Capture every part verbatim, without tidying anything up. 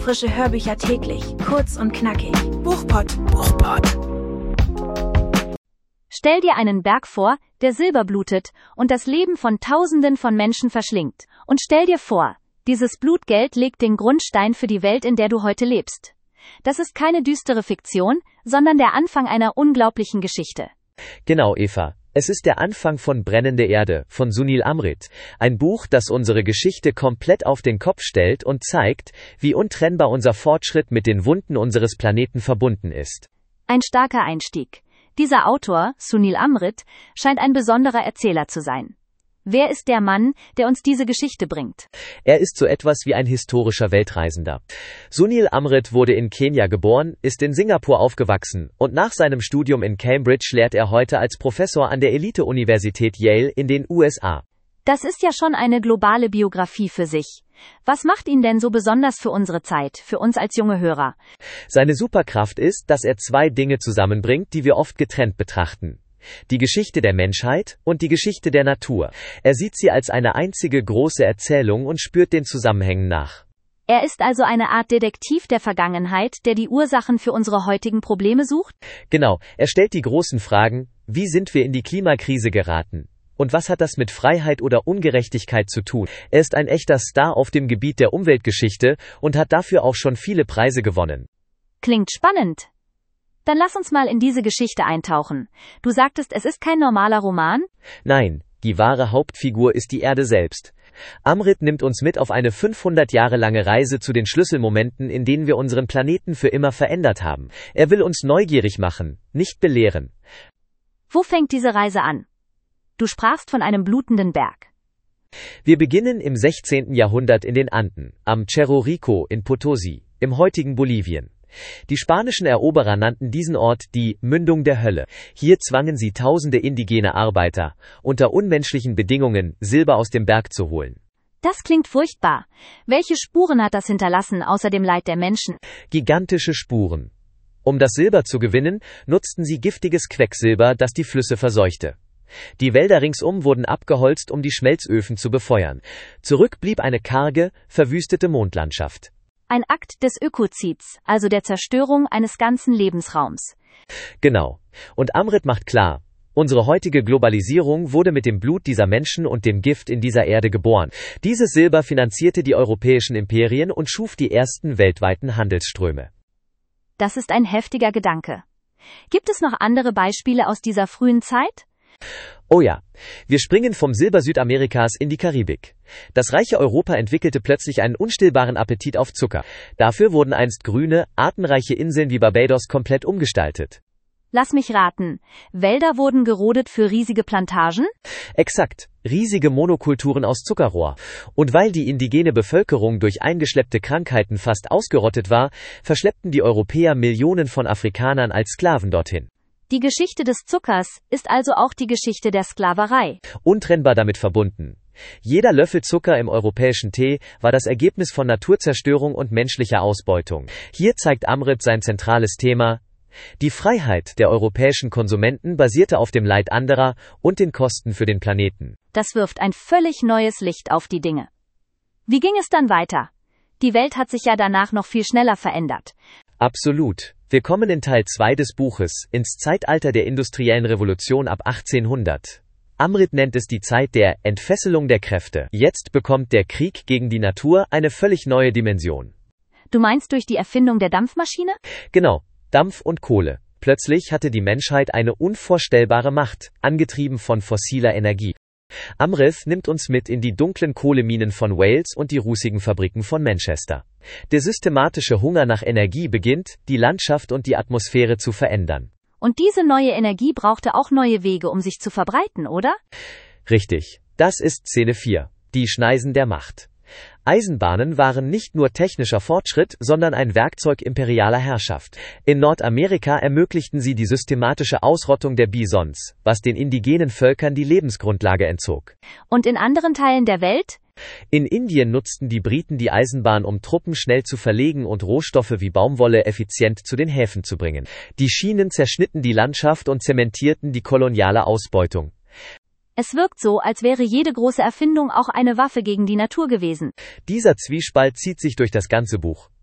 Frische Hörbücher täglich, kurz und knackig. Buchpott. Buchpott. Stell dir einen Berg vor, der Silber blutet und das Leben von Tausenden von Menschen verschlingt. Und stell dir vor, dieses Blutgeld legt den Grundstein für die Welt, in der du heute lebst. Das ist keine düstere Fiktion, sondern der Anfang einer unglaublichen Geschichte. Genau, Eva. Es ist der Anfang von Brennende Erde, von Sunil Amrit. Ein Buch, das unsere Geschichte komplett auf den Kopf stellt und zeigt, wie untrennbar unser Fortschritt mit den Wunden unseres Planeten verbunden ist. Ein starker Einstieg. Dieser Autor, Sunil Amrit, scheint ein besonderer Erzähler zu sein. Wer ist der Mann, der uns diese Geschichte bringt? Er ist so etwas wie ein historischer Weltreisender. Sunil Amrit wurde in Kenia geboren, ist in Singapur aufgewachsen und nach seinem Studium in Cambridge lehrt er heute als Professor an der Elite-Universität Yale in den U S A. Das ist ja schon eine globale Biografie für sich. Was macht ihn denn so besonders für unsere Zeit, für uns als junge Hörer? Seine Superkraft ist, dass er zwei Dinge zusammenbringt, die wir oft getrennt betrachten. Die Geschichte der Menschheit und die Geschichte der Natur. Er sieht sie als eine einzige große Erzählung und spürt den Zusammenhängen nach. Er ist also eine Art Detektiv der Vergangenheit, der die Ursachen für unsere heutigen Probleme sucht? Genau, er stellt die großen Fragen: Wie sind wir in die Klimakrise geraten? Und was hat das mit Freiheit oder Ungerechtigkeit zu tun? Er ist ein echter Star auf dem Gebiet der Umweltgeschichte und hat dafür auch schon viele Preise gewonnen. Klingt spannend. Dann lass uns mal in diese Geschichte eintauchen. Du sagtest, es ist kein normaler Roman? Nein, die wahre Hauptfigur ist die Erde selbst. Amrit nimmt uns mit auf eine fünfhundert Jahre lange Reise zu den Schlüsselmomenten, in denen wir unseren Planeten für immer verändert haben. Er will uns neugierig machen, nicht belehren. Wo fängt diese Reise an? Du sprachst von einem blutenden Berg. Wir beginnen im sechzehnten Jahrhundert in den Anden, am Cerro Rico in Potosí, im heutigen Bolivien. Die spanischen Eroberer nannten diesen Ort die Mündung der Hölle. Hier zwangen sie tausende indigene Arbeiter, unter unmenschlichen Bedingungen Silber aus dem Berg zu holen. Das klingt furchtbar. Welche Spuren hat das hinterlassen, außer dem Leid der Menschen? Gigantische Spuren. Um das Silber zu gewinnen, nutzten sie giftiges Quecksilber, das die Flüsse verseuchte. Die Wälder ringsum wurden abgeholzt, um die Schmelzöfen zu befeuern. Zurück blieb eine karge, verwüstete Mondlandschaft. Ein Akt des Ökozids, also der Zerstörung eines ganzen Lebensraums. Genau. Und Amrit macht klar, unsere heutige Globalisierung wurde mit dem Blut dieser Menschen und dem Gift in dieser Erde geboren. Dieses Silber finanzierte die europäischen Imperien und schuf die ersten weltweiten Handelsströme. Das ist ein heftiger Gedanke. Gibt es noch andere Beispiele aus dieser frühen Zeit? Oh ja, wir springen vom Silber Südamerikas in die Karibik. Das reiche Europa entwickelte plötzlich einen unstillbaren Appetit auf Zucker. Dafür wurden einst grüne, artenreiche Inseln wie Barbados komplett umgestaltet. Lass mich raten, Wälder wurden gerodet für riesige Plantagen? Exakt, riesige Monokulturen aus Zuckerrohr. Und weil die indigene Bevölkerung durch eingeschleppte Krankheiten fast ausgerottet war, verschleppten die Europäer Millionen von Afrikanern als Sklaven dorthin. Die Geschichte des Zuckers ist also auch die Geschichte der Sklaverei. Untrennbar damit verbunden. Jeder Löffel Zucker im europäischen Tee war das Ergebnis von Naturzerstörung und menschlicher Ausbeutung. Hier zeigt Amrit sein zentrales Thema. Die Freiheit der europäischen Konsumenten basierte auf dem Leid anderer und den Kosten für den Planeten. Das wirft ein völlig neues Licht auf die Dinge. Wie ging es dann weiter? Die Welt hat sich ja danach noch viel schneller verändert. Absolut. Wir kommen in Teil zwei des Buches, ins Zeitalter der industriellen Revolution ab achtzehnhundert. Amrit nennt es die Zeit der Entfesselung der Kräfte. Jetzt bekommt der Krieg gegen die Natur eine völlig neue Dimension. Du meinst durch die Erfindung der Dampfmaschine? Genau, Dampf und Kohle. Plötzlich hatte die Menschheit eine unvorstellbare Macht, angetrieben von fossiler Energie. Amrit nimmt uns mit in die dunklen Kohleminen von Wales und die rußigen Fabriken von Manchester. Der systematische Hunger nach Energie beginnt, die Landschaft und die Atmosphäre zu verändern. Und diese neue Energie brauchte auch neue Wege, um sich zu verbreiten, oder? Richtig. Das ist Szene vier. Die Schneisen der Macht. Eisenbahnen waren nicht nur technischer Fortschritt, sondern ein Werkzeug imperialer Herrschaft. In Nordamerika ermöglichten sie die systematische Ausrottung der Bisons, was den indigenen Völkern die Lebensgrundlage entzog. Und in anderen Teilen der Welt? In Indien nutzten die Briten die Eisenbahn, um Truppen schnell zu verlegen und Rohstoffe wie Baumwolle effizient zu den Häfen zu bringen. Die Schienen zerschnitten die Landschaft und zementierten die koloniale Ausbeutung. Es wirkt so, als wäre jede große Erfindung auch eine Waffe gegen die Natur gewesen. Dieser Zwiespalt zieht sich durch das ganze Buch.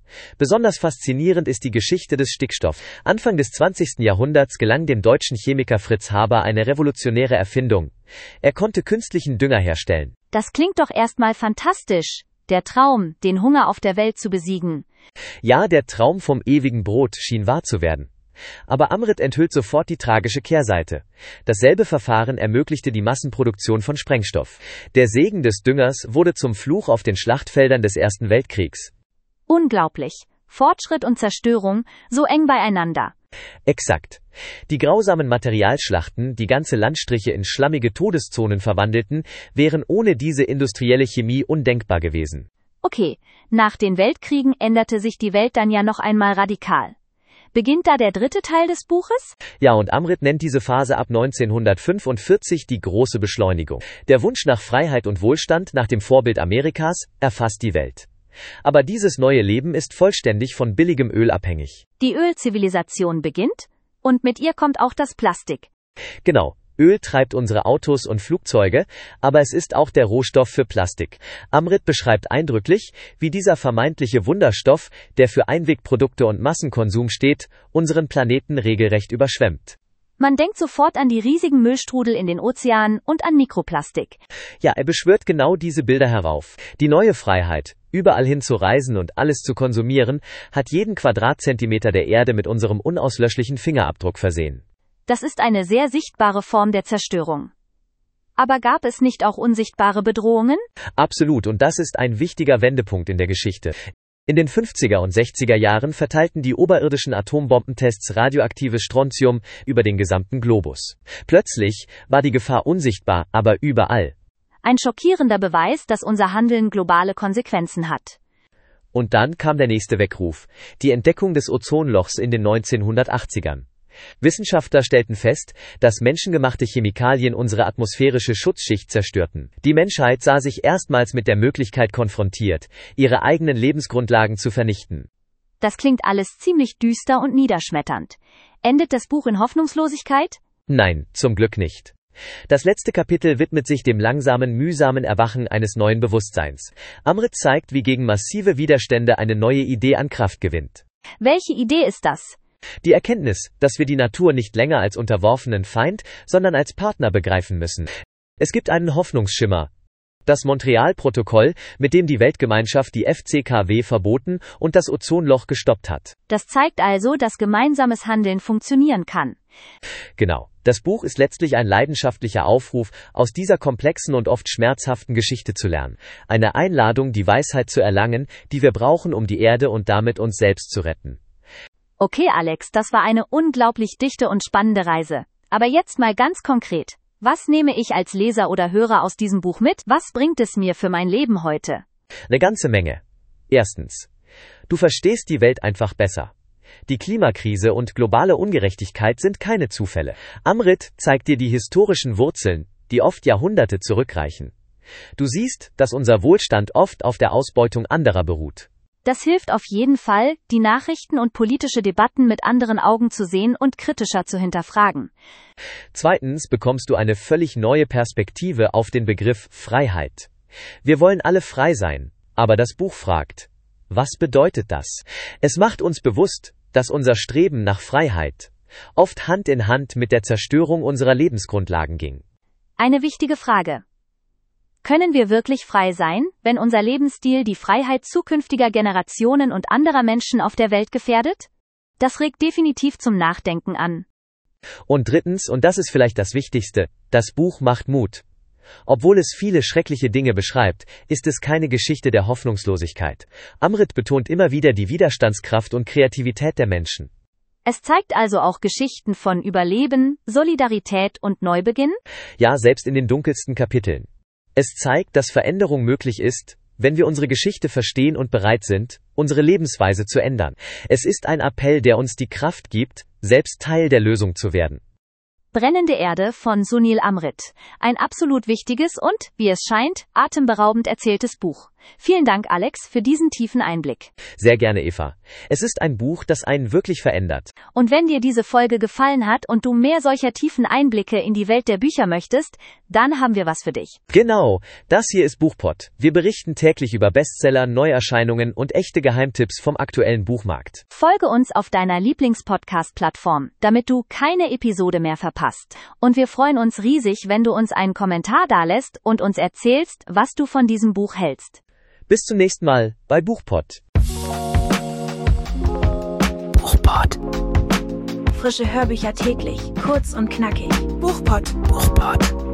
Besonders faszinierend ist die Geschichte des Stickstoffs. Anfang des zwanzigsten Jahrhunderts gelang dem deutschen Chemiker Fritz Haber eine revolutionäre Erfindung. Er konnte künstlichen Dünger herstellen. Das klingt doch erstmal fantastisch. Der Traum, den Hunger auf der Welt zu besiegen. Ja, der Traum vom ewigen Brot schien wahr zu werden. Aber Amrit enthüllt sofort die tragische Kehrseite. Dasselbe Verfahren ermöglichte die Massenproduktion von Sprengstoff. Der Segen des Düngers wurde zum Fluch auf den Schlachtfeldern des Ersten Weltkriegs. Unglaublich. Fortschritt und Zerstörung, so eng beieinander. Exakt. Die grausamen Materialschlachten, die ganze Landstriche in schlammige Todeszonen verwandelten, wären ohne diese industrielle Chemie undenkbar gewesen. Okay, nach den Weltkriegen änderte sich die Welt dann ja noch einmal radikal. Beginnt da der dritte Teil des Buches? Ja, und Amrit nennt diese Phase ab neunzehnhundertfünfundvierzig die große Beschleunigung. Der Wunsch nach Freiheit und Wohlstand nach dem Vorbild Amerikas erfasst die Welt. Aber dieses neue Leben ist vollständig von billigem Öl abhängig. Die Ölzivilisation beginnt und mit ihr kommt auch das Plastik. Genau. Öl treibt unsere Autos und Flugzeuge, aber es ist auch der Rohstoff für Plastik. Amrit beschreibt eindrücklich, wie dieser vermeintliche Wunderstoff, der für Einwegprodukte und Massenkonsum steht, unseren Planeten regelrecht überschwemmt. Man denkt sofort an die riesigen Müllstrudel in den Ozeanen und an Mikroplastik. Ja, er beschwört genau diese Bilder herauf. Die neue Freiheit, überall hin zu reisen und alles zu konsumieren, hat jeden Quadratzentimeter der Erde mit unserem unauslöschlichen Fingerabdruck versehen. Das ist eine sehr sichtbare Form der Zerstörung. Aber gab es nicht auch unsichtbare Bedrohungen? Absolut, und das ist ein wichtiger Wendepunkt in der Geschichte. In den fünfziger und sechziger Jahren verteilten die oberirdischen Atombombentests radioaktives Strontium über den gesamten Globus. Plötzlich war die Gefahr unsichtbar, aber überall. Ein schockierender Beweis, dass unser Handeln globale Konsequenzen hat. Und dann kam der nächste Weckruf, die Entdeckung des Ozonlochs in den neunzehnhundertachtzigern. Wissenschaftler stellten fest, dass menschengemachte Chemikalien unsere atmosphärische Schutzschicht zerstörten. Die Menschheit sah sich erstmals mit der Möglichkeit konfrontiert, ihre eigenen Lebensgrundlagen zu vernichten. Das klingt alles ziemlich düster und niederschmetternd. Endet das Buch in Hoffnungslosigkeit? Nein, zum Glück nicht. Das letzte Kapitel widmet sich dem langsamen, mühsamen Erwachen eines neuen Bewusstseins. Amrit zeigt, wie gegen massive Widerstände eine neue Idee an Kraft gewinnt. Welche Idee ist das? Die Erkenntnis, dass wir die Natur nicht länger als unterworfenen Feind, sondern als Partner begreifen müssen. Es gibt einen Hoffnungsschimmer. Das Montreal-Protokoll, mit dem die Weltgemeinschaft die F C K W verboten und das Ozonloch gestoppt hat. Das zeigt also, dass gemeinsames Handeln funktionieren kann. Genau. Das Buch ist letztlich ein leidenschaftlicher Aufruf, aus dieser komplexen und oft schmerzhaften Geschichte zu lernen. Eine Einladung, die Weisheit zu erlangen, die wir brauchen, um die Erde und damit uns selbst zu retten. Okay, Alex, das war eine unglaublich dichte und spannende Reise. Aber jetzt mal ganz konkret. Was nehme ich als Leser oder Hörer aus diesem Buch mit? Was bringt es mir für mein Leben heute? Eine ganze Menge. Erstens. Du verstehst die Welt einfach besser. Die Klimakrise und globale Ungerechtigkeit sind keine Zufälle. Amrit zeigt dir die historischen Wurzeln, die oft Jahrhunderte zurückreichen. Du siehst, dass unser Wohlstand oft auf der Ausbeutung anderer beruht. Das hilft auf jeden Fall, die Nachrichten und politische Debatten mit anderen Augen zu sehen und kritischer zu hinterfragen. Zweitens bekommst du eine völlig neue Perspektive auf den Begriff Freiheit. Wir wollen alle frei sein, aber das Buch fragt, was bedeutet das? Es macht uns bewusst, dass unser Streben nach Freiheit oft Hand in Hand mit der Zerstörung unserer Lebensgrundlagen ging. Eine wichtige Frage. Können wir wirklich frei sein, wenn unser Lebensstil die Freiheit zukünftiger Generationen und anderer Menschen auf der Welt gefährdet? Das regt definitiv zum Nachdenken an. Und drittens, und das ist vielleicht das Wichtigste, das Buch macht Mut. Obwohl es viele schreckliche Dinge beschreibt, ist es keine Geschichte der Hoffnungslosigkeit. Amrit betont immer wieder die Widerstandskraft und Kreativität der Menschen. Es zeigt also auch Geschichten von Überleben, Solidarität und Neubeginn? Ja, selbst in den dunkelsten Kapiteln. Es zeigt, dass Veränderung möglich ist, wenn wir unsere Geschichte verstehen und bereit sind, unsere Lebensweise zu ändern. Es ist ein Appell, der uns die Kraft gibt, selbst Teil der Lösung zu werden. Brennende Erde von Sunil Amrit. Ein absolut wichtiges und, wie es scheint, atemberaubend erzähltes Buch. Vielen Dank, Alex, für diesen tiefen Einblick. Sehr gerne, Eva. Es ist ein Buch, das einen wirklich verändert. Und wenn dir diese Folge gefallen hat und du mehr solcher tiefen Einblicke in die Welt der Bücher möchtest, dann haben wir was für dich. Genau, das hier ist Buchpott. Wir berichten täglich über Bestseller, Neuerscheinungen und echte Geheimtipps vom aktuellen Buchmarkt. Folge uns auf deiner Lieblings-Podcast-Plattform, damit du keine Episode mehr verpasst. Und wir freuen uns riesig, wenn du uns einen Kommentar dalässt und uns erzählst, was du von diesem Buch hältst. Bis zum nächsten Mal bei Buchpott. Buchpott. Frische Hörbücher täglich, kurz und knackig. Buchpott. Buchpott.